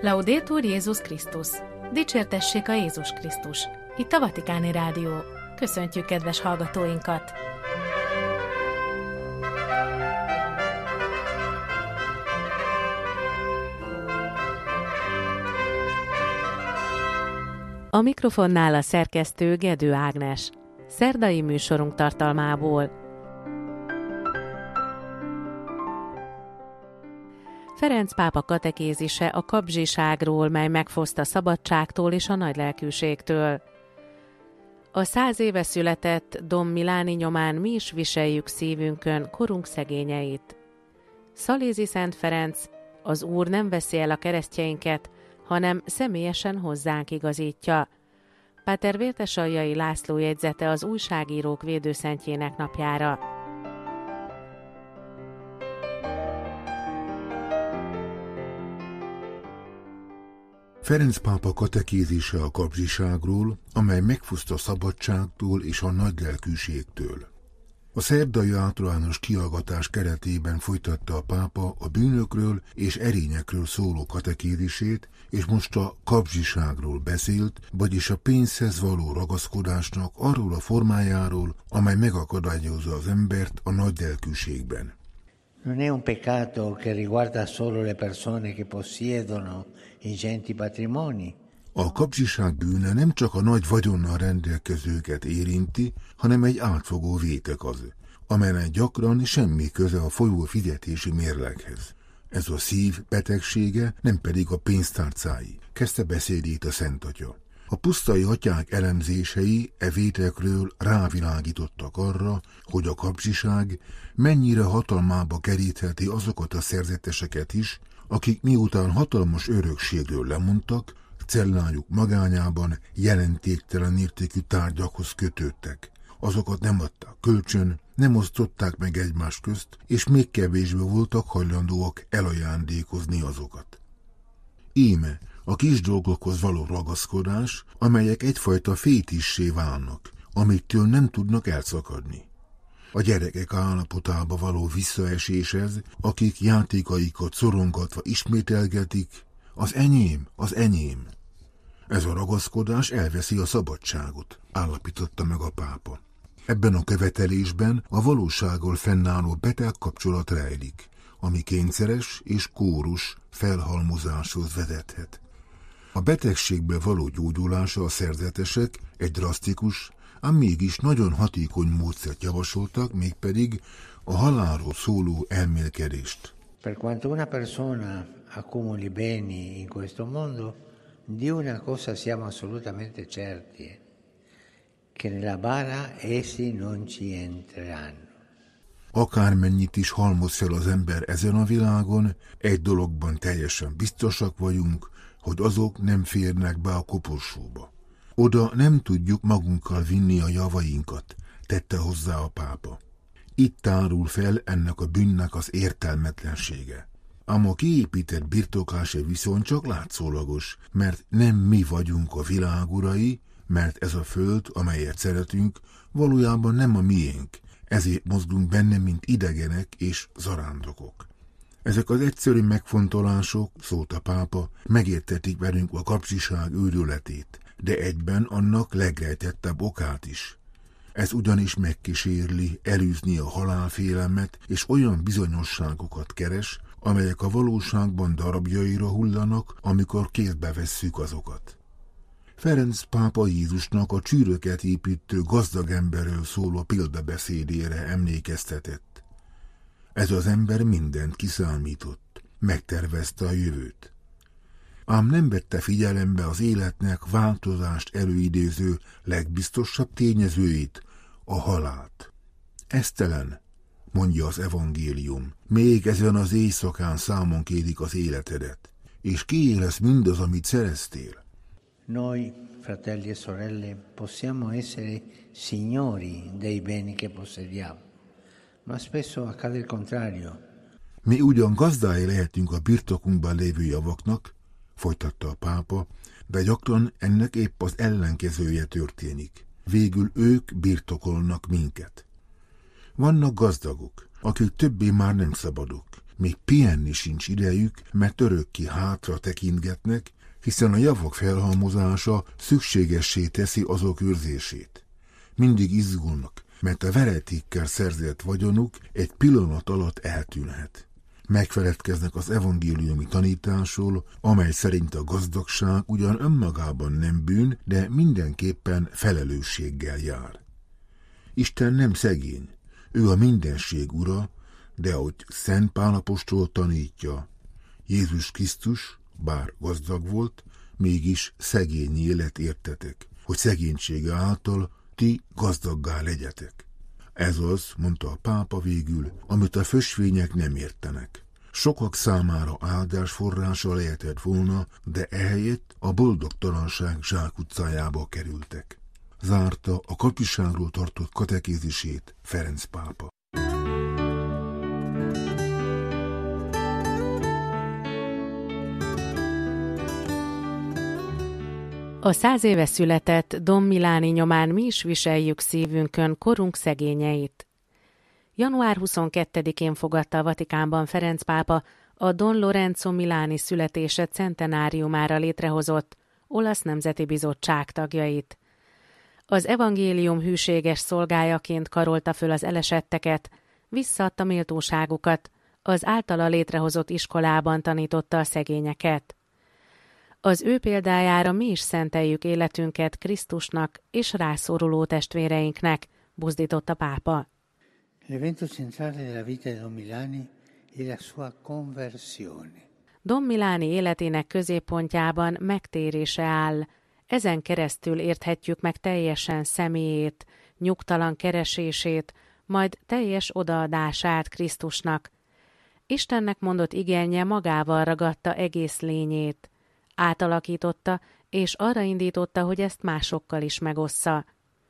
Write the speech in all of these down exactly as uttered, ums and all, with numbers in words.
Laudetur Jézus Krisztus! Dicsértessék a Jézus Krisztus! Itt a Vatikáni Rádió. Köszöntjük kedves hallgatóinkat! A mikrofonnál a szerkesztő Gedő Ágnes. Szerdai műsorunk tartalmából. Ferenc pápa katekézise a kapzsiságról, mely megfoszt a szabadságtól és a nagylelkűségtől. A száz éve született Dom Miláni nyomán mi is viseljük szívünkön korunk szegényeit. Szalézi Szent Ferenc, az Úr nem veszi el a keresztjeinket, hanem személyesen hozzánk igazítja. Páter Vértesaljai László jegyzete az újságírók védőszentjének napjára. Ferenc pápa katekézise a kapzsiságról, amely megfoszt a szabadságtól és a nagylelkűségtől. A szerdai általános kihallgatás keretében folytatta a pápa a bűnökről és erényekről szóló katekézisét, és most a kapzsiságról beszélt, vagyis a pénzhez való ragaszkodásnak arról a formájáról, amely megakadályozza az embert a nagylelkűségben. Non è un peccato che riguarda solo le persone che possiedono ingenti patrimoni. A kapzsiság bűne nem csak a nagy vagyonnal rendelkezőket érinti, hanem egy átfogó vétek az, amelynek gyakran semmi köze a folyó fizetési mérleghez. Ez a szív betegsége, nem pedig a pénztárcái, kezdte beszédét a Szent Atya. A pusztai atyák elemzései e vétekről rávilágítottak arra, hogy a kapzsiság mennyire hatalmába kerítheti azokat a szerzeteseket is, akik miután hatalmas örökségről lemondtak, cellájuk magányában jelentéktelen értékű tárgyakhoz kötődtek. Azokat nem adták kölcsön, nem osztották meg egymás közt, és még kevésbé voltak hajlandóak elajándékozni azokat. Íme a kis dolgokhoz való ragaszkodás, amelyek egyfajta fétissé válnak, amitől nem tudnak elszakadni. A gyerekek állapotába való visszaeséshez, akik játékaikat szorongatva ismételgetik, az enyém, az enyém. Ez a ragaszkodás elveszi a szabadságot, állapította meg a pápa. Ebben a követelésben a valósággal fennálló beteg kapcsolat rejlik, ami kényszeres és kórus felhalmozáshoz vezethet. A betegségből való gyógyulása a szerzetesek egy drasztikus, ám mégis nagyon hatékony módszert javasoltak, mégpedig a halálról szóló elmélkedést. Per quanto una persona accumuli beni in questo mondo, di una cosa siamo assolutamente certi, che nella bara essi non ci entreranno. Akármennyit is halmoz fel az ember ezen a világon, egy dologban teljesen biztosak vagyunk, hogy azok nem férnek be a koporsóba. Oda nem tudjuk magunkkal vinni a javainkat, tette hozzá a pápa. Itt tárul fel ennek a bűnnek az értelmetlensége. Ám a kiépített birtoklása viszont csak látszólagos, mert nem mi vagyunk a világ urai, mert ez a föld, amelyet szeretünk, valójában nem a miénk, ezért mozgunk benne, mint idegenek és zarándokok. Ezek az egyszerű megfontolások, szólt a pápa, megértetik velünk a kapzsiság őrületét, de egyben annak legrejtettebb okát is. Ez ugyanis megkísérli elűzni a halálfélelmet, és olyan bizonyosságokat keres, amelyek a valóságban darabjaira hullanak, amikor kézbe vesszük azokat. Ferenc pápa Jézusnak a csűröket építő gazdag emberről szóló példabeszédére emlékeztetett. Ez az ember mindent kiszámított, megtervezte a jövőt. Ám nem vette figyelembe az életnek változást előidéző legbiztosabb tényezőit, a halált. Esztelen, mondja az evangélium, még ezen az éjszakán számon kérik az életedet, és kié lesz mindaz, amit szereztél. Noi, fratelli e sorelle, possiamo essere signori dei beni che possediamo, ma spesso accade il contrario. Mi ugyan gazdái lehetünk a birtokunkban lévő javaknak, folytatta a pápa, de gyakran ennek épp az ellenkezője történik. Végül ők birtokolnak minket. Vannak gazdagok, akik többé már nem szabadok, még pihenni sincs idejük, mert örökké hátra tekintgetnek, hiszen a javak felhalmozása szükségessé teszi azok őrzését. Mindig izgulnak, mert a veretékkel szerzett vagyonuk egy pillanat alatt eltűnhet. Megfeledkeznek az evangéliumi tanításról, amely szerint a gazdagság ugyan önmagában nem bűn, de mindenképpen felelősséggel jár. Isten nem szegény, ő a mindenség ura, de ahogy Szent Pál apostol tanítja, Jézus Krisztus, bár gazdag volt, mégis szegény élet értetek, hogy szegénysége által ti gazdaggá legyetek. Ez az, mondta a pápa végül, amit a fösvények nem értenek. Sokak számára áldás forrása lehetett volna, de ehelyett a boldogtalanság zsákutcájába kerültek. Zárta a kapcsiságról tartott katekézisét Ferenc pápa. A száz éve született Dom Milani nyomán mi is viseljük szívünkön korunk szegényeit. január huszonkettedikén fogadta a Vatikánban Ferenc pápa a Don Lorenzo Milani születése centenáriumára létrehozott olasz nemzeti bizottság tagjait. Az evangélium hűséges szolgájaként karolta föl az elesetteket, visszaadta méltóságukat, az általa létrehozott iskolában tanította a szegényeket. Az ő példájára mi is szenteljük életünket Krisztusnak és rászoruló testvéreinknek, buzdított a pápa. L'evento centrale della vita di Don Milani è la sua conversione. Don Milani életének középpontjában megtérése áll. Ezen keresztül érthetjük meg teljesen személyét, nyugtalan keresését, majd teljes odaadását Krisztusnak. Istennek mondott igénje magával ragadta egész lényét. Átalakította, és arra indította, hogy ezt másokkal is megossza.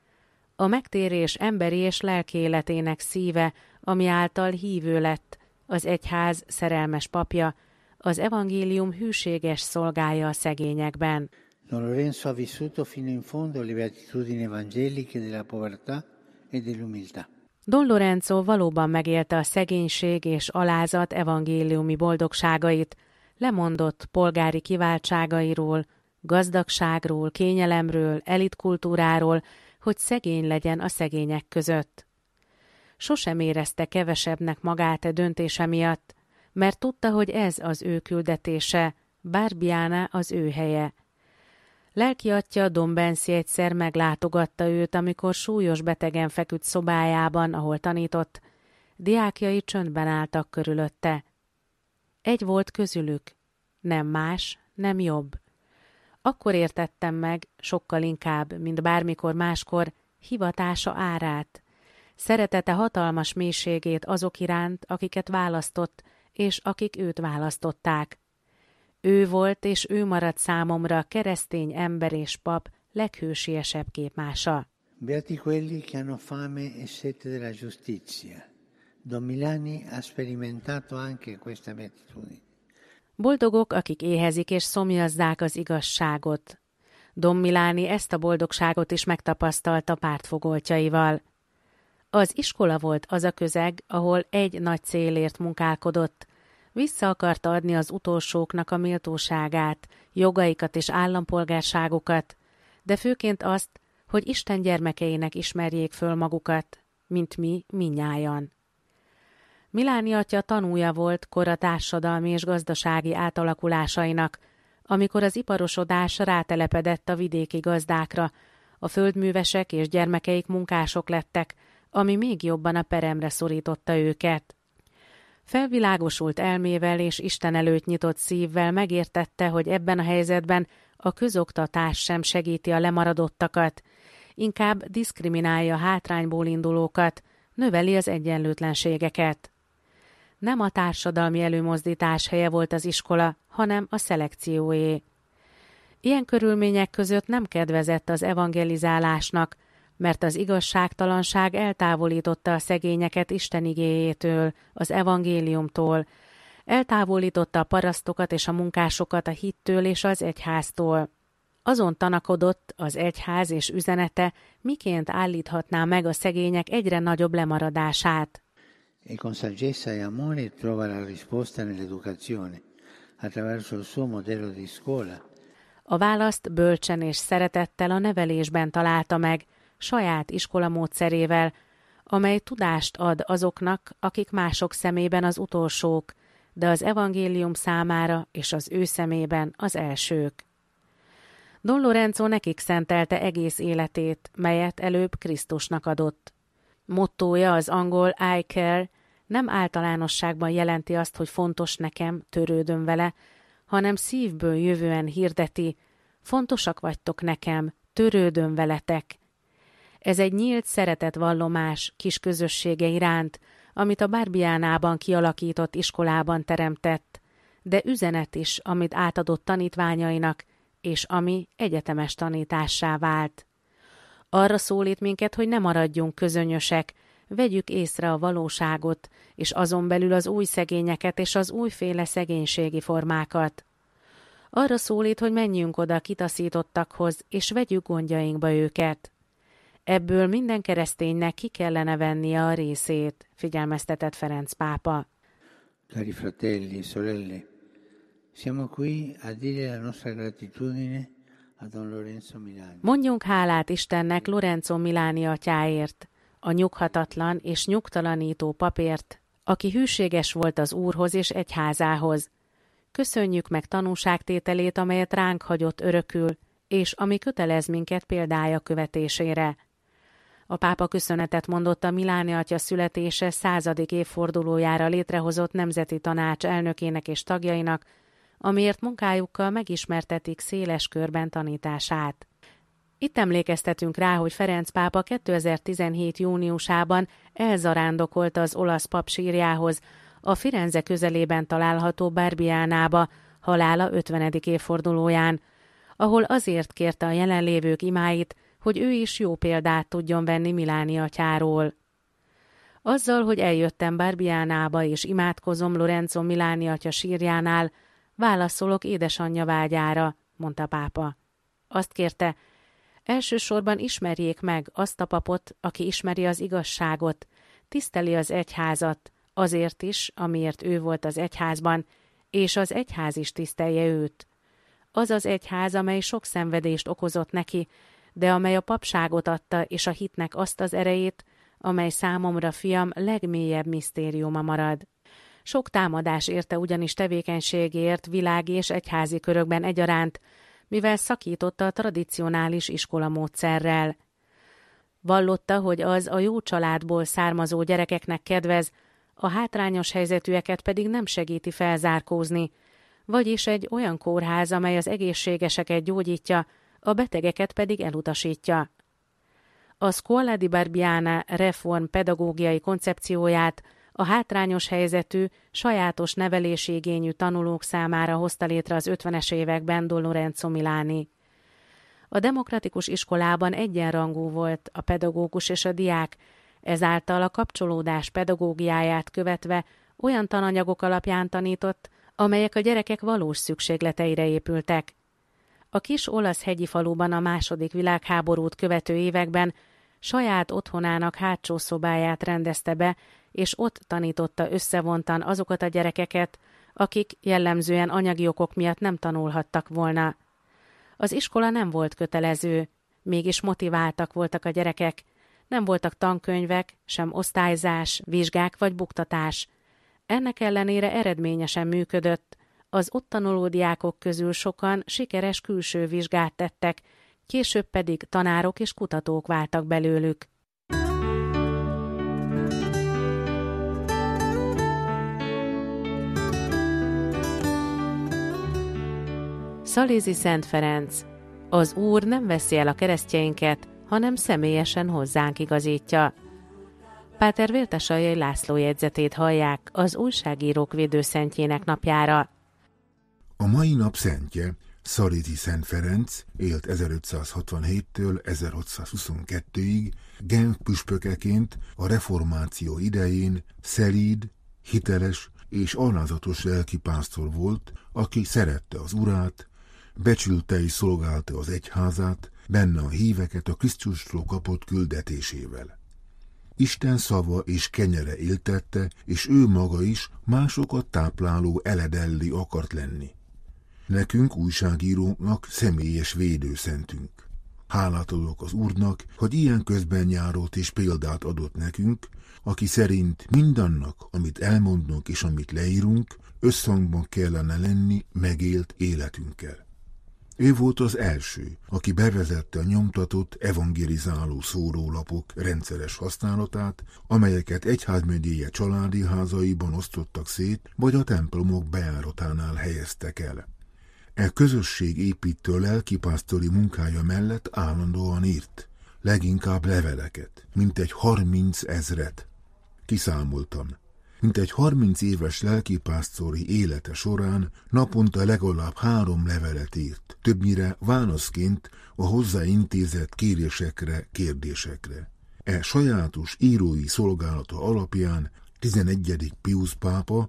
A megtérés emberi és lelki életének szíve, ami által hívő lett, az egyház szerelmes papja, az evangélium hűséges szolgája a szegényekben. Don Lorenzo ha vissuto fino in fondo le beatitudini evangeliche della povertà e dell'umiltà. Don Lorenzo valóban megélte a szegénység és alázat evangéliumi boldogságait, lemondott polgári kiváltságairól, gazdagságról, kényelemről, elitkultúráról, hogy szegény legyen a szegények között. Sosem érezte kevesebbnek magát a döntése miatt, mert tudta, hogy ez az ő küldetése, Barbiana az ő helye. Lelki atya Don Bensi egyszer meglátogatta őt, amikor súlyos betegen feküdt szobájában, ahol tanított. Diákjai csöndben álltak körülötte. Egy volt közülük, nem más, nem jobb. Akkor értettem meg, sokkal inkább, mint bármikor máskor, hivatása árát, szeretete hatalmas mélységét azok iránt, akiket választott, és akik őt választották. Ő volt, és ő maradt számomra keresztény ember és pap leghősiesebb képmása. Beati quelli che hanno fame e sete della giustizia. Don Milani ha sperimentato anche questa beatitudine. Boldogok, akik éhezik és szomjazzák az igazságot. Don Milani ezt a boldogságot is megtapasztalta pártfogoltjaival. Az iskola volt az a közeg, ahol egy nagy célért munkálkodott. Vissza akarta adni az utolsóknak a méltóságát, jogaikat és állampolgárságukat, de főként azt, hogy Isten gyermekeinek ismerjék föl magukat, mint mi mindnyájan. Milani atya tanúja volt kora társadalmi és gazdasági átalakulásainak, amikor az iparosodás rátelepedett a vidéki gazdákra, a földművesek és gyermekeik munkások lettek, ami még jobban a peremre szorította őket. Felvilágosult elmével és Isten előtt nyitott szívvel megértette, hogy ebben a helyzetben a közoktatás sem segíti a lemaradottakat, inkább diszkriminálja hátrányból indulókat, növeli az egyenlőtlenségeket. Nem a társadalmi előmozdítás helye volt az iskola, hanem a szelekcióé. Ilyen körülmények között nem kedvezett az evangelizálásnak, mert az igazságtalanság eltávolította a szegényeket Isten igéjétől, az evangéliumtól, eltávolította a parasztokat és a munkásokat a hittől és az egyháztól. Azon tanakodott az egyház és üzenete, miként állíthatná meg a szegények egyre nagyobb lemaradását. e con saggezza e amore trova la risposta nell'educazione, attraverso il suo modello di scuola. A választ bölcsen és szeretettel a nevelésben találta meg, saját iskolamódszerével, amely tudást ad azoknak, akik mások szemében az utolsók, de az evangélium számára és az ő szemében az elsők. Don Lorenzo nekik szentelte egész életét, melyet előbb Krisztusnak adott. Mottója, az angol I care, nem általánosságban jelenti azt, hogy fontos nekem, törődöm vele, hanem szívből jövően hirdeti, fontosak vagytok nekem, törődöm veletek. Ez egy nyílt szeretetvallomás kis közössége iránt, amit a Barbianában kialakított iskolában teremtett, de üzenet is, amit átadott tanítványainak, és ami egyetemes tanítássá vált. Arra szólít minket, hogy ne maradjunk közönyösek, vegyük észre a valóságot, és azon belül az új szegényeket és az újféle szegénységi formákat. Arra szólít, hogy menjünk oda kitaszítottakhoz, és vegyük gondjainkba őket. Ebből minden kereszténynek ki kellene vennie a részét, figyelmeztetett Ferenc pápa. Cari fratelli e sorelle, siamo qui a dire la nostra gratitudine a Don Lorenzo Milani. Mondjunk hálát Istennek Lorenzo Milani atyáért, a nyughatatlan és nyugtalanító papért, aki hűséges volt az Úrhoz és egyházához. Köszönjük meg tanúságtételét, amelyet ránk hagyott örökül, és ami kötelez minket példája követésére. A pápa köszönetet mondott a Milani atya születése századik évfordulójára létrehozott Nemzeti Tanács elnökének és tagjainak, amiért munkájukkal megismertetik széles körben tanítását. Itt emlékeztetünk rá, hogy Ferenc pápa kétezer-tizenhét júniusában elzarándokolt az olasz pap sírjához, a Firenze közelében található Barbianába, halála ötvenedik évfordulóján, ahol azért kérte a jelenlévők imáit, hogy ő is jó példát tudjon venni Milani atyáról. Azzal, hogy eljöttem Barbianába és imádkozom Lorenzo Milani atya sírjánál, válaszolok édesanyja vágyára, mondta pápa. Azt kérte, elsősorban ismerjék meg azt a papot, aki ismeri az igazságot, tiszteli az egyházat, azért is, amiért ő volt az egyházban, és az egyház is tisztelje őt. Az az egyház, amely sok szenvedést okozott neki, de amely a papságot adta, és a hitnek azt az erejét, amely számomra, fiam, legmélyebb misztériuma marad. Sok támadás érte ugyanis tevékenységért világi és egyházi körökben egyaránt, mivel szakította a tradicionális iskolamódszerrel. Vallotta, hogy az a jó családból származó gyerekeknek kedvez, a hátrányos helyzetűeket pedig nem segíti felzárkózni, vagyis egy olyan kórház, amely az egészségeseket gyógyítja, a betegeket pedig elutasítja. A Scuola di Barbiana reform pedagógiai koncepcióját a hátrányos helyzetű, sajátos nevelési igényű tanulók számára hozta létre az ötvenes években Don Lorenzo Milani. A demokratikus iskolában egyenrangú volt a pedagógus és a diák, ezáltal a kapcsolódás pedagógiáját követve olyan tananyagok alapján tanított, amelyek a gyerekek valós szükségleteire épültek. A kis olasz hegyi faluban a második világháborút követő években saját otthonának hátsó szobáját rendezte be, és ott tanította összevontan azokat a gyerekeket, akik jellemzően anyagi okok miatt nem tanulhattak volna. Az iskola nem volt kötelező, mégis motiváltak voltak a gyerekek, nem voltak tankönyvek, sem osztályzás, vizsgák vagy buktatás. Ennek ellenére eredményesen működött, az ott tanuló diákok közül sokan sikeres külső vizsgát tettek, később pedig tanárok és kutatók váltak belőlük. Szalézi Szent Ferenc. Az Úr nem veszi el a keresztjeinket, hanem személyesen hozzánk igazítja. Páter Vértesaljai László jegyzetét hallják az újságírók védőszentjének napjára. A mai nap szentje, Szalézi Szent Ferenc, élt ezerötszázhatvanhéttől ezerhatszázhuszonkettőig, Genf püspökeként a reformáció idején szelíd, hiteles és alázatos lelkipásztor volt, aki szerette az Urát, becsülte és szolgálta az egyházát, benne a híveket a Krisztustól kapott küldetésével. Isten szava és kenyere éltette, és ő maga is másokat tápláló eledelli akart lenni. Nekünk, újságíróknak személyes védőszentünk. Hálát adok az Úrnak, hogy ilyen közbenjárót és példát adott nekünk, aki szerint mindannak, amit elmondunk és amit leírunk, összhangban kellene lenni megélt életünkkel. Ő volt az első, aki bevezette a nyomtatott evangelizáló szórólapok rendszeres használatát, amelyeket egyházmegyéje családi házaiban osztottak szét, vagy a templomok bejáratánál helyeztek el. E közösség építő lelkipásztori munkája mellett állandóan írt, leginkább leveleket, mintegy harminc ezret. Kiszámoltam. Mintegy harminc éves lelkipásztori élete során naponta legalább három levelet írt, többnyire válaszként a hozzáintézett kérésekre, kérdésekre. E sajátos írói szolgálata alapján tizenegyedik Piusz pápa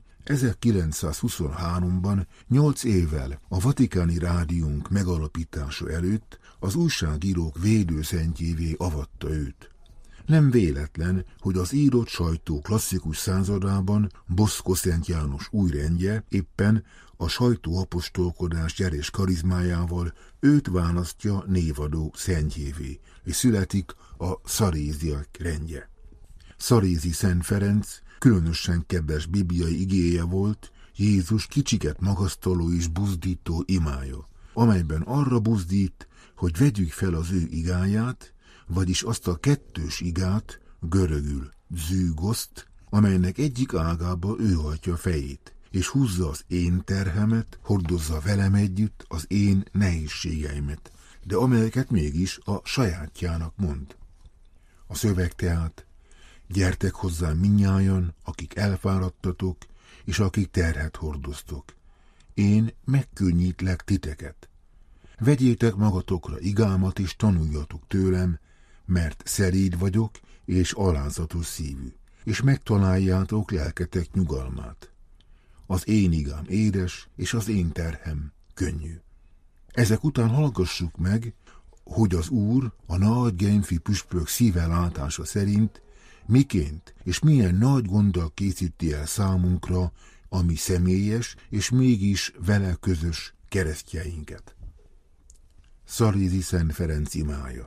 ezerkilencszázhuszonháromban, nyolc évvel a Vatikáni Rádiónk megalapítása előtt az újságírók védőszentjévé avatta őt. Nem véletlen, hogy az írott sajtó klasszikus századában Boszko Szent János új rendje éppen a sajtóapostolkodás gyerés karizmájával őt választja névadó szentjévé, és születik a szaréziak rendje. Szarézi Szent Ferenc különösen kedves bibliai igéje volt Jézus kicsiket magasztaló és buzdító imája, amelyben arra buzdít, hogy vegyük fel az ő igáját, vagyis azt a kettős igát, görögül zűgoszt, amelynek egyik ágába ő hajtja fejét, és húzza az én terhemet, hordozza velem együtt az én nehézségeimet, de amelyeket mégis a sajátjának mond. A szöveg tehát: gyertek hozzám mindnyájan, akik elfáradtatok, és akik terhet hordoztok. Én megkönnyítlek titeket. Vegyétek magatokra igámat, és tanuljatok tőlem, mert szeréd vagyok, és alázatos szívű, és megtaláljátok lelketek nyugalmát. Az én igám édes, és az én terhem könnyű. Ezek után hallgassuk meg, hogy az Úr a nagy genfi püspök szíve látása szerint miként és milyen nagy gonddal készíti el számunkra a mi személyes és mégis vele közös keresztjeinket. Szarézi Szent Ferenc imája.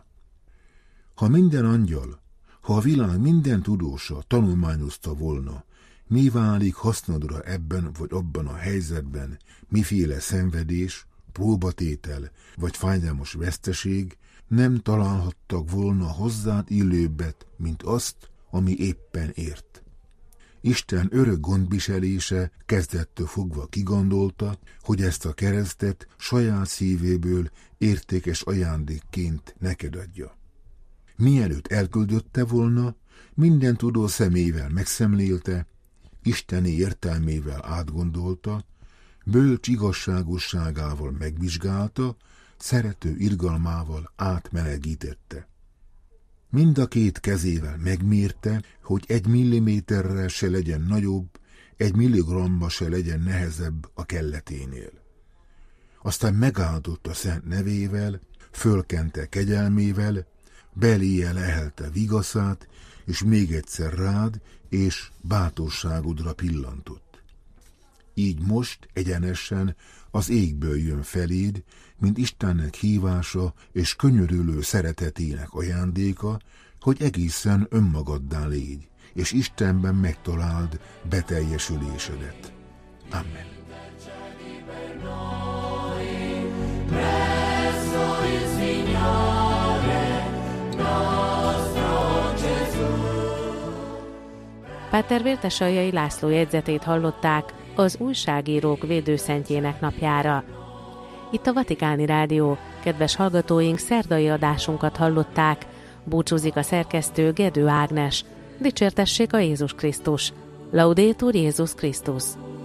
Ha minden angyal, ha a világ minden tudósa tanulmányozta volna, mi válik hasznodra ebben vagy abban a helyzetben, miféle szenvedés, próbatétel vagy fájdalmas veszteség, nem találhattak volna hozzád illőbbet, mint azt, ami éppen ért. Isten örök gondviselése kezdettől fogva kigondolta, hogy ezt a keresztet saját szívéből értékes ajándékként neked adja. Mielőtt elküldötte volna, minden tudó szemével megszemlélte, isteni értelmével átgondolta, bölcs igazságosságával megvizsgálta, szerető irgalmával átmelegítette. Mind a két kezével megmérte, hogy egy milliméterrel se legyen nagyobb, egy milligramma se legyen nehezebb a kelleténél. Aztán megáldott a szent nevével, fölkente kegyelmével, beléje lehelte vigaszát, és még egyszer rád és bátorságodra pillantott. Így most egyenesen az égből jön feléd, mint Istennek hívása és könyörülő szeretetének ajándéka, hogy egészen önmagaddá légy, és Istenben megtaláld beteljesülésedet. Amen. Páter Vértesaljai László jegyzetét hallották az újságírók védőszentjének napjára. Itt a Vatikáni Rádió, kedves hallgatóink, szerdai adásunkat hallották. Búcsúzik a szerkesztő, Gedő Ágnes. Dicsértessék a Jézus Krisztus. Laudetur Jézus Krisztus.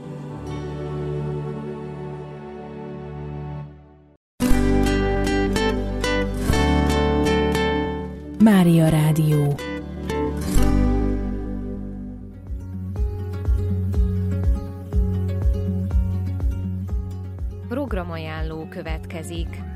Mária Rádió. Programajánló következik.